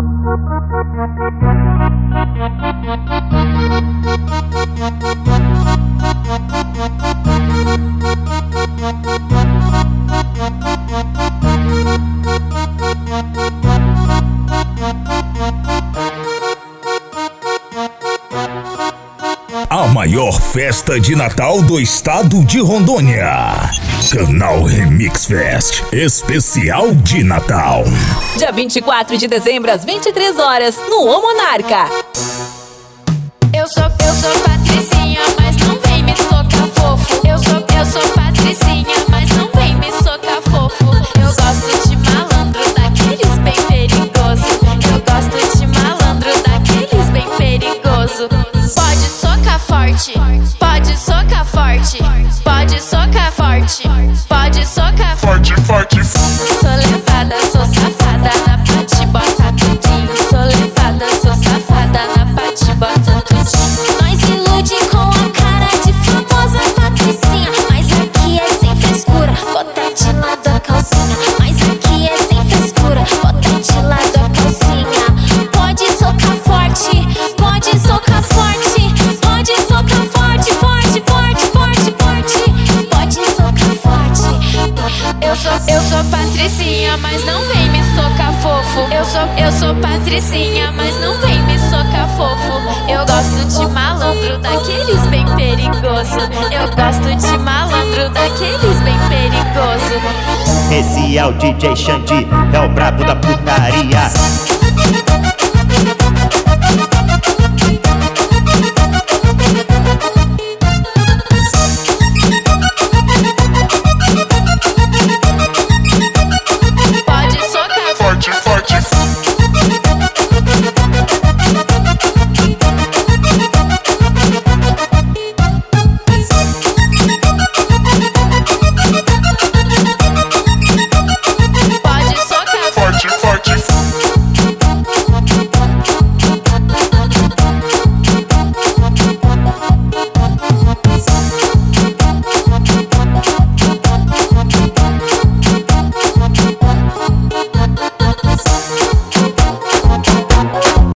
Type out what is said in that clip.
A maior festa de Natal do estado de Rondônia. Canal Remix Fest, especial de Natal. Dia 24 de dezembro, às 23 horas, no O Monarca. Eu sou Patricinha, mas não vem me socar fofo. Eu sou Patricinha, mas não vem me socar fofo. Eu gosto de malandro, daqueles bem perigoso. Eu gosto de malandro, daqueles bem perigoso. Pode socar forte, pode socar forte, pode socar forte, pode socar forte, forte. Sou levada, sou safada, na pate bota tudinho. Sou levada, sou safada, na pate bota tudinho. Nós ilude com a cara de famosa Patricinha, mas aqui é sem frescura, bota de lado a calcinha. Mas aqui é sem frescura, bota de lado a calcinha. Pode socar forte, pode socar forte, pode socar forte, forte, forte, forte, forte. Pode socar forte. Eu sou Patricinha, mas não vem me socar fofo. Eu sou Patricinha, mas não vem me socar fofo. Eu gosto de malandro, daqueles bem perigoso. Eu gosto de malandro, daqueles bem perigoso. Esse é o DJ Xandi, é o brabo da putaria.